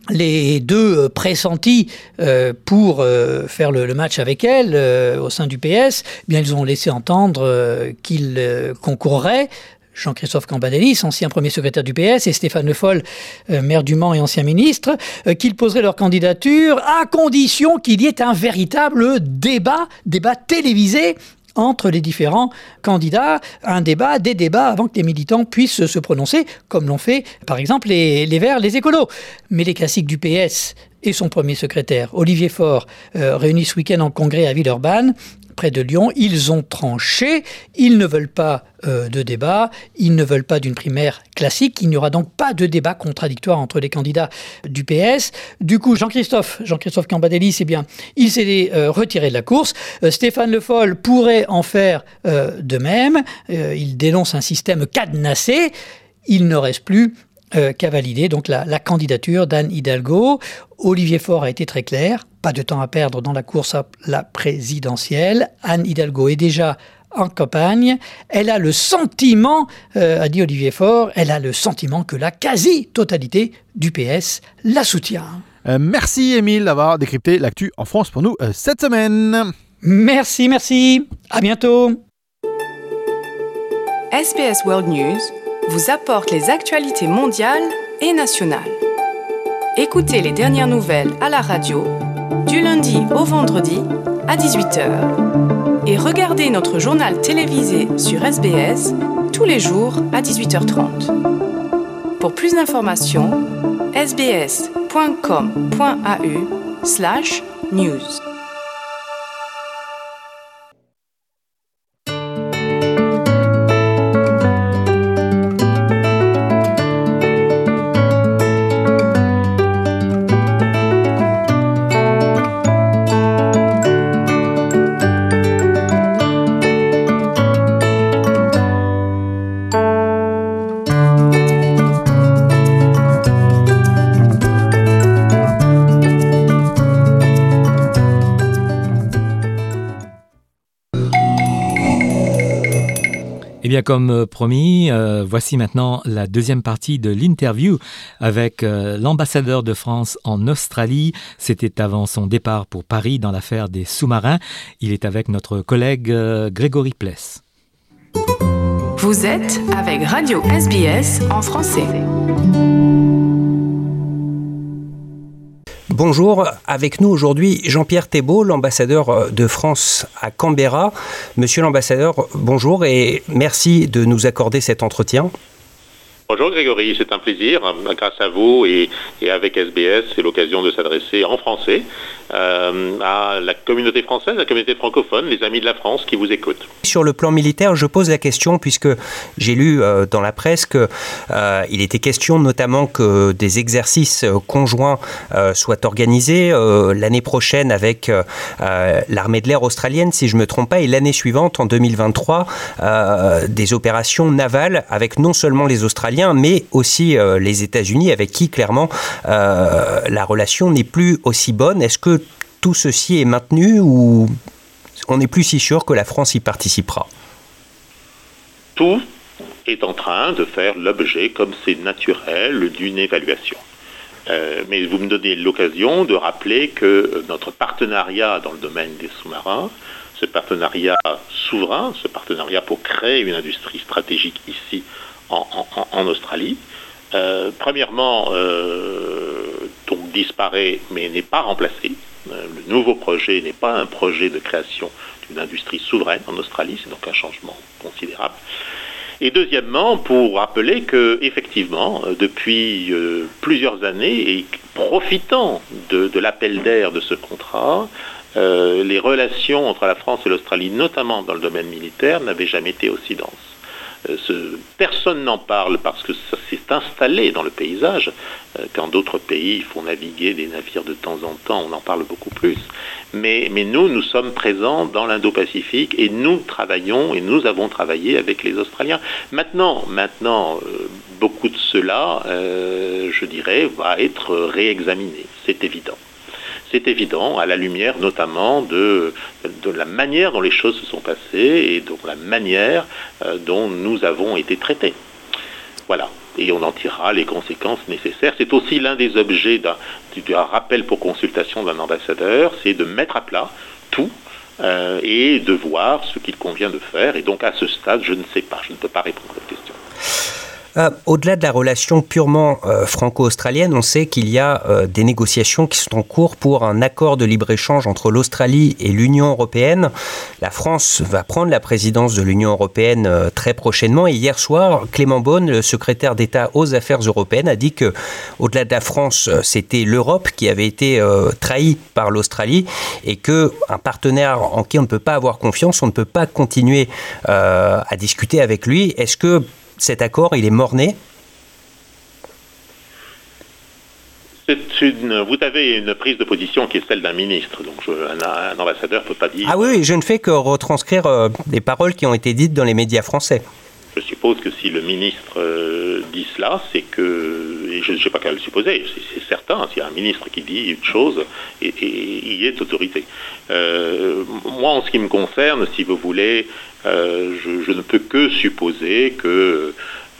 les deux pressentis pour faire le match avec elle au sein du PS, ils ont laissé entendre qu'ils concourraient. Jean-Christophe Cambadélis, ancien premier secrétaire du PS, et Stéphane Le Foll, maire du Mans et ancien ministre, qu'ils poseraient leur candidature à condition qu'il y ait un véritable débat télévisé entre les différents candidats, des débats avant que les militants puissent se prononcer, comme l'ont fait par exemple les Verts, les écolos. Mais les classiques du PS et son premier secrétaire, Olivier Faure, réunis ce week-end en congrès à Villeurbanne, près de Lyon, ils ont tranché, ils ne veulent pas de débat, ils ne veulent pas d'une primaire classique, il n'y aura donc pas de débat contradictoire entre les candidats du PS. Du coup, Jean-Christophe Cambadélis, il s'est retiré de la course. Stéphane Le Foll pourrait en faire de même, il dénonce un système cadenassé, il ne reste plus qu'à valider donc la candidature d'Anne Hidalgo. Olivier Faure a été très clair, pas de temps à perdre dans la course à la présidentielle. Anne Hidalgo est déjà en campagne. Elle a le sentiment, a dit Olivier Faure, elle a le sentiment que la quasi-totalité du PS la soutient. Merci Émile d'avoir décrypté l'actu en France pour nous cette semaine. Merci. À bientôt. SBS World News vous apporte les actualités mondiales et nationales. Écoutez les dernières nouvelles à la radio du lundi au vendredi à 18h et regardez notre journal télévisé sur SBS tous les jours à 18h30. Pour plus d'informations, sbs.com.au/news. Eh bien, comme promis, voici maintenant la deuxième partie de l'interview avec l'ambassadeur de France en Australie. C'était avant son départ pour Paris dans l'affaire des sous-marins. Il est avec notre collègue Grégory Pless. Vous êtes avec Radio SBS en français. Bonjour, avec nous aujourd'hui Jean-Pierre Thébault, l'ambassadeur de France à Canberra. Monsieur l'ambassadeur, bonjour et merci de nous accorder cet entretien. Bonjour Grégory, c'est un plaisir. Grâce à vous et avec SBS, c'est l'occasion de s'adresser en français à la communauté française, la communauté francophone, les amis de la France qui vous écoutent. Sur le plan militaire, je pose la question puisque j'ai lu dans la presse qu'il était question notamment que des exercices conjoints soient organisés l'année prochaine avec l'armée de l'air australienne, si je ne me trompe pas, et l'année suivante, en 2023, des opérations navales avec non seulement les Australiens, mais aussi les États-Unis, avec qui, clairement, la relation n'est plus aussi bonne. Est-ce que tout ceci est maintenu ou on n'est plus si sûr que la France y participera? Tout est en train de faire l'objet, comme c'est naturel, d'une évaluation. Mais vous me donnez l'occasion de rappeler que notre partenariat dans le domaine des sous-marins, ce partenariat souverain, ce partenariat pour créer une industrie stratégique ici en Australie, premièrement, donc disparaît mais n'est pas remplacé. Le nouveau projet n'est pas un projet de création d'une industrie souveraine en Australie, c'est donc un changement considérable. Et deuxièmement, pour rappeler que effectivement, depuis plusieurs années, et profitant de l'appel d'air de ce contrat, les relations entre la France et l'Australie, notamment dans le domaine militaire, n'avaient jamais été aussi denses. Personne n'en parle parce que ça s'est installé dans le paysage. Quand d'autres pays font naviguer des navires de temps en temps, on en parle beaucoup plus. Mais nous sommes présents dans l'Indo-Pacifique et nous travaillons et nous avons travaillé avec les Australiens. Maintenant, beaucoup de cela, je dirais, va être réexaminé. C'est évident. C'est évident, à la lumière notamment de la manière dont les choses se sont passées et de la manière dont nous avons été traités. Voilà. Et on en tirera les conséquences nécessaires. C'est aussi l'un des objets d'un rappel pour consultation d'un ambassadeur, c'est de mettre à plat tout et de voir ce qu'il convient de faire. Et donc à ce stade, je ne sais pas, je ne peux pas répondre à cette question. Au-delà de la relation purement franco-australienne, on sait qu'il y a des négociations qui sont en cours pour un accord de libre-échange entre l'Australie et l'Union européenne. La France va prendre la présidence de l'Union européenne très prochainement. Et hier soir, Clément Beaune, le secrétaire d'État aux Affaires européennes, a dit que, au-delà de la France, c'était l'Europe qui avait été trahie par l'Australie et qu'un partenaire en qui on ne peut pas avoir confiance, on ne peut pas continuer à discuter avec lui. Est-ce que cet accord, il est mort-né? Vous avez une prise de position qui est celle d'un ministre, donc un ambassadeur ne peut pas dire... Ah oui, je ne fais que retranscrire les paroles qui ont été dites dans les médias français. Je suppose que si le ministre dit cela, c'est que, et je ne sais pas qu'à le supposer, c'est certain, s'il y a un ministre qui dit une chose, et il y est autorité. Moi, en ce qui me concerne, si vous voulez, je ne peux que supposer que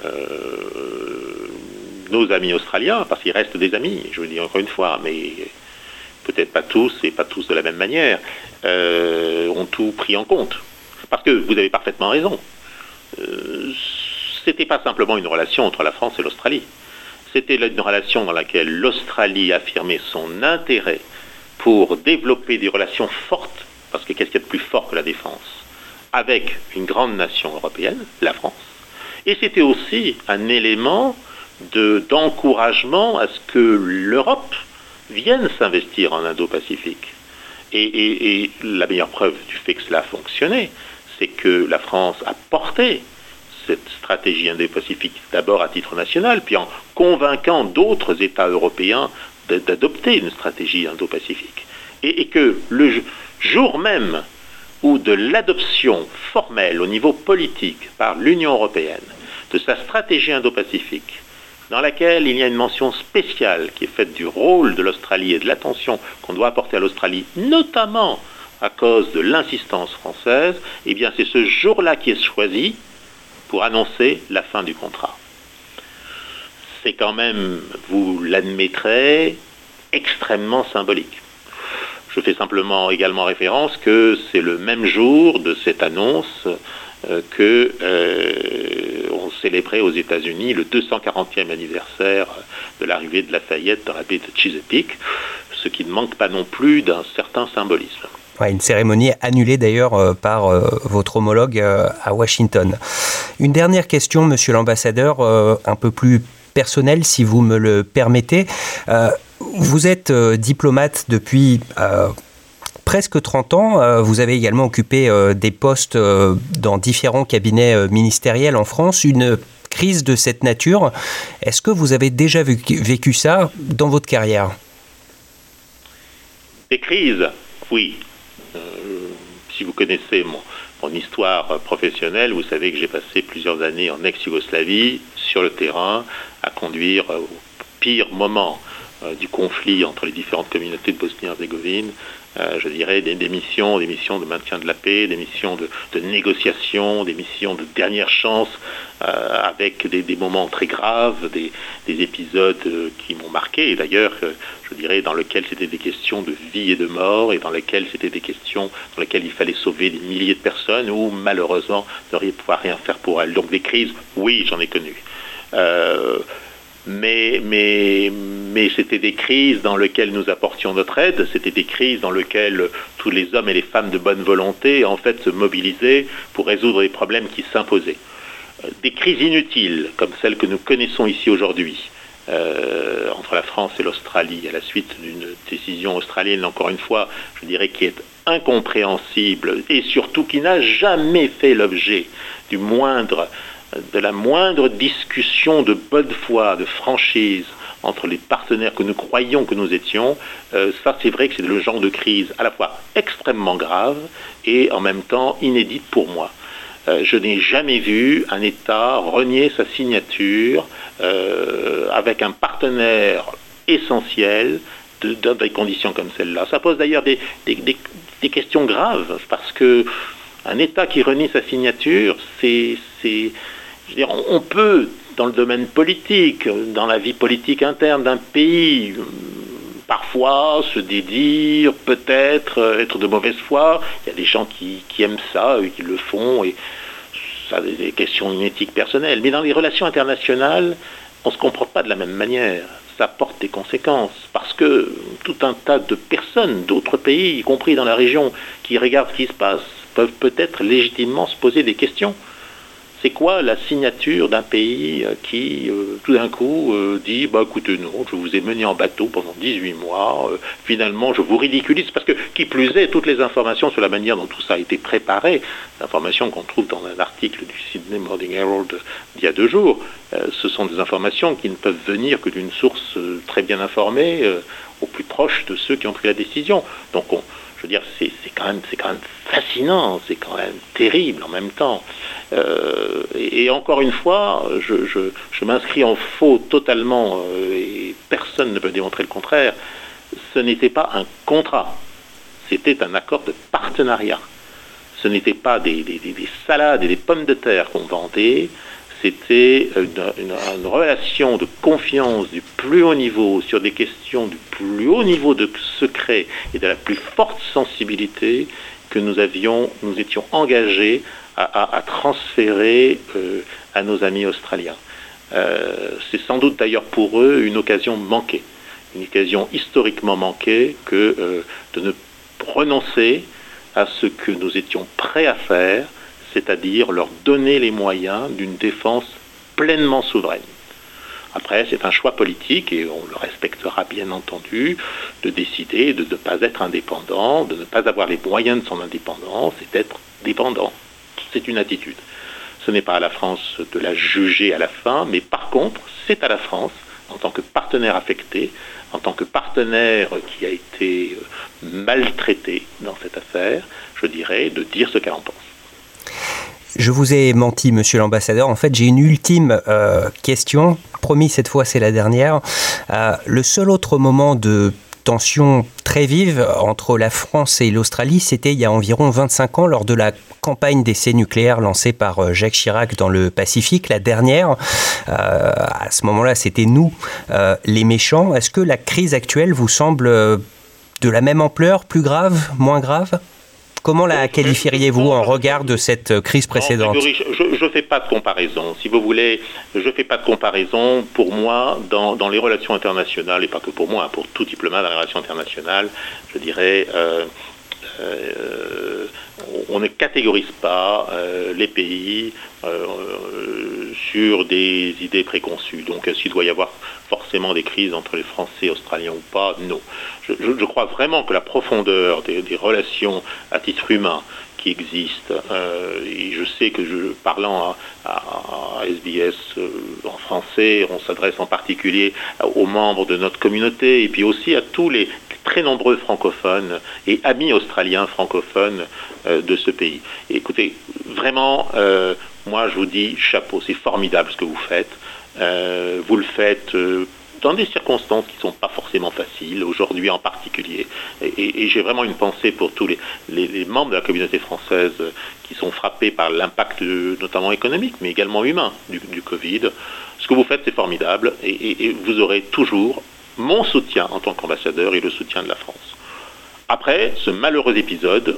nos amis australiens, parce qu'il reste des amis, je vous le dis encore une fois, mais peut-être pas tous et pas tous de la même manière, ont tout pris en compte. Parce que vous avez parfaitement raison. C'était pas simplement une relation entre la France et l'Australie. C'était une relation dans laquelle l'Australie affirmait son intérêt pour développer des relations fortes, parce que qu'est-ce qu'il y a de plus fort que la défense, avec une grande nation européenne, la France. Et c'était aussi un élément d'encouragement à ce que l'Europe vienne s'investir en Indo-Pacifique. Et la meilleure preuve du fait que cela a fonctionné, c'est que la France a porté cette stratégie Indo-Pacifique d'abord à titre national, puis en convainquant d'autres États européens d'adopter une stratégie Indo-Pacifique. Et que le jour même où de l'adoption formelle au niveau politique par l'Union européenne de sa stratégie Indo-Pacifique, dans laquelle il y a une mention spéciale qui est faite du rôle de l'Australie et de l'attention qu'on doit apporter à l'Australie, notamment à cause de l'insistance française, eh bien c'est ce jour-là qui est choisi pour annoncer la fin du contrat. C'est quand même, vous l'admettrez, extrêmement symbolique. Je fais simplement également référence que c'est le même jour de cette annonce que on célébrait aux États-Unis le 240e anniversaire de l'arrivée de Lafayette dans la baie de Chesapeake, ce qui ne manque pas non plus d'un certain symbolisme. Ouais, une cérémonie annulée d'ailleurs par votre homologue à Washington. Une dernière question, monsieur l'ambassadeur, un peu plus personnelle si vous me le permettez. Vous êtes diplomate depuis presque 30 ans. Vous avez également occupé des postes dans différents cabinets ministériels en France. Une crise de cette nature, est-ce que vous avez déjà vécu ça dans votre carrière ? Des crises, oui. Si vous connaissez mon histoire professionnelle, vous savez que j'ai passé plusieurs années en ex-Yougoslavie, sur le terrain, à conduire au pire moment du conflit entre les différentes communautés de Bosnie-Herzégovine, je dirais des missions de maintien de la paix, des missions de négociation, des missions de dernière chance, avec des moments très graves, des épisodes qui m'ont marqué, et d'ailleurs, je dirais, dans lesquels c'était des questions de vie et de mort, et dans lesquels c'était des questions dans lesquelles il fallait sauver des milliers de personnes, où malheureusement, on ne pouvait rien faire pour elles. Donc des crises, oui, j'en ai connu. Mais c'était des crises dans lesquelles nous apportions notre aide, c'était des crises dans lesquelles tous les hommes et les femmes de bonne volonté en fait se mobilisaient pour résoudre les problèmes qui s'imposaient. Des crises inutiles, comme celles que nous connaissons ici aujourd'hui, entre la France et l'Australie, à la suite d'une décision australienne, encore une fois, je dirais, qui est incompréhensible et surtout qui n'a jamais fait l'objet de la moindre discussion de bonne foi, de franchise entre les partenaires que nous croyions que nous étions, ça c'est vrai que c'est le genre de crise à la fois extrêmement grave et en même temps inédite pour moi. Je n'ai jamais vu un État renier sa signature avec un partenaire essentiel dans des conditions comme celle-là. Ça pose d'ailleurs des questions graves, parce que un État qui renie sa signature, je veux dire, on peut, dans le domaine politique, dans la vie politique interne d'un pays, parfois se dédire, peut-être être de mauvaise foi. Il y a des gens qui aiment ça, qui le font, et ça a des questions d'une éthique personnelle. Mais dans les relations internationales, on ne se comporte pas de la même manière. Ça porte des conséquences, parce que tout un tas de personnes d'autres pays, y compris dans la région, qui regardent ce qui se passe, peuvent peut-être légitimement se poser des questions. C'est quoi la signature d'un pays qui, tout d'un coup, dit « bah écoutez, non, je vous ai mené en bateau pendant 18 mois, finalement je vous ridiculise », parce que, qui plus est, toutes les informations sur la manière dont tout ça a été préparé, l'information qu'on trouve dans un article du Sydney Morning Herald d'il y a 2 jours, ce sont des informations qui ne peuvent venir que d'une source très bien informée, au plus proche de ceux qui ont pris la décision. Donc, je veux dire, c'est quand même fascinant, c'est quand même terrible en même temps. Et encore une fois, je m'inscris en faux totalement, et personne ne peut démontrer le contraire. Ce n'était pas un contrat, c'était un accord de partenariat. Ce n'était pas des salades et des pommes de terre qu'on vendait, c'était une relation de confiance du plus haut niveau sur des questions du plus haut niveau de secret et de la plus forte sensibilité que nous étions engagés à transférer à nos amis australiens. C'est sans doute d'ailleurs pour eux une occasion manquée, une occasion historiquement manquée que de ne renoncer à ce que nous étions prêts à faire, c'est-à-dire leur donner les moyens d'une défense pleinement souveraine. Après, c'est un choix politique, et on le respectera bien entendu, de décider de ne pas être indépendant, de ne pas avoir les moyens de son indépendance, et d'être dépendant. C'est une attitude. Ce n'est pas à la France de la juger à la fin, mais par contre, c'est à la France, en tant que partenaire affecté, en tant que partenaire qui a été maltraité dans cette affaire, je dirais, de dire ce qu'elle en pense. Je vous ai menti, monsieur l'ambassadeur. En fait, j'ai une ultime question. Promis, cette fois, c'est la dernière. Le seul autre moment de tension très vive entre la France et l'Australie, c'était il y a environ 25 ans, lors de la campagne d'essais nucléaires lancée par Jacques Chirac dans le Pacifique, la dernière. À ce moment-là, c'était nous, les méchants. Est-ce que la crise actuelle vous semble de la même ampleur, plus grave, moins grave ? Comment la qualifieriez-vous en regard de cette crise précédente ? Je ne fais pas de comparaison. Si vous voulez, je ne fais pas de comparaison. Pour moi, dans les relations internationales, et pas que pour moi, pour tout diplomate dans les relations internationales, je dirais, on ne catégorise pas les pays sur des idées préconçues. Donc s'il doit y avoir forcément des crises entre les Français, Australiens ou pas, non. Je crois vraiment que la profondeur des relations à titre humain qui existent, et je sais que parlant à SBS en français, on s'adresse en particulier aux membres de notre communauté et puis aussi à tous les très nombreux francophones et amis australiens francophones de ce pays. Et écoutez, vraiment, moi je vous dis chapeau, c'est formidable ce que vous faites. Vous le faites dans des circonstances qui ne sont pas forcément faciles, aujourd'hui en particulier. Et j'ai vraiment une pensée pour tous les membres de la communauté française qui sont frappés par l'impact notamment économique, mais également humain du Covid. Ce que vous faites, c'est formidable et vous aurez toujours mon soutien en tant qu'ambassadeur et le soutien de la France. Après, ce malheureux épisode,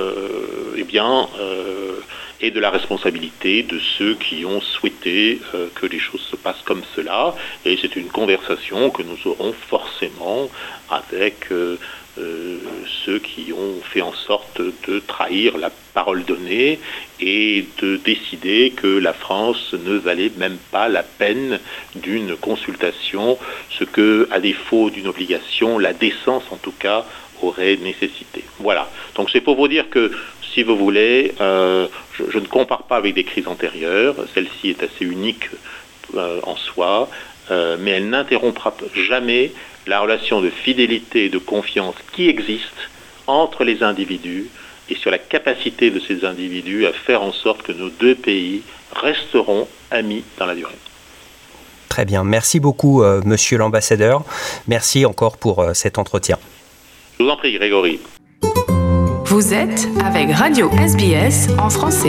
est de la responsabilité de ceux qui ont souhaité que les choses se passent comme cela. Et c'est une conversation que nous aurons forcément avec ceux qui ont fait en sorte de trahir la parole donnée et de décider que la France ne valait même pas la peine d'une consultation, ce que, à défaut d'une obligation, la décence en tout cas aurait nécessité. Voilà. Donc c'est pour vous dire que, si vous voulez, je ne compare pas avec des crises antérieures. Celle-ci est assez unique en soi, mais elle n'interrompra jamais la relation de fidélité et de confiance qui existe entre les individus et sur la capacité de ces individus à faire en sorte que nos deux pays resteront amis dans la durée. Très bien. Merci beaucoup, monsieur l'ambassadeur. Merci encore pour cet entretien. Je vous en prie, Grégory. Vous êtes avec Radio SBS en français.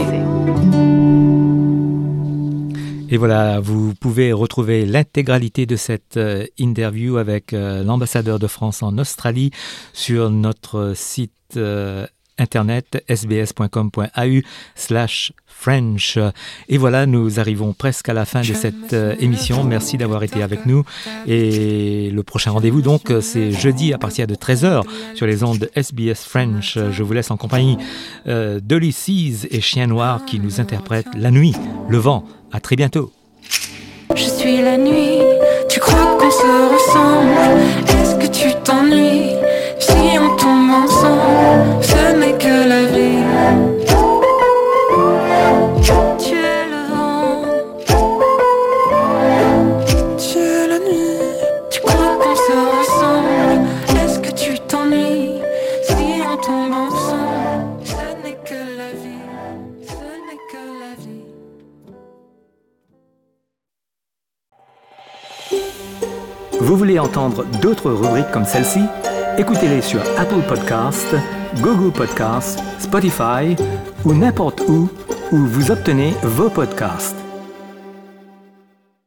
Et voilà, vous pouvez retrouver l'intégralité de cette interview avec l'ambassadeur de France en Australie sur notre site internet sbs.com.au/French. Et voilà, nous arrivons presque à la fin de cette émission. Merci d'avoir été avec nous. Et le prochain rendez-vous, donc, c'est jeudi à partir de 13h sur les ondes de SBS French. Je vous laisse en compagnie d'Olly Seas et Chien Noir qui nous interprètent La Nuit, le vent. À très bientôt. Je suis la nuit, tu crois qu'on se ressemble? Est-ce que tu t'ennuies? Si on tombe ensemble, ce n'est que la vie. Tu es le vent, tu es la nuit. Tu crois qu'on se ressemble? Est-ce que tu t'ennuies? Si on tombe ensemble, ce n'est que la vie, ce n'est que la vie. Vous voulez entendre d'autres rubriques comme celle-ci? Écoutez-les sur Apple Podcasts, Google Podcasts, Spotify ou n'importe où vous obtenez vos podcasts.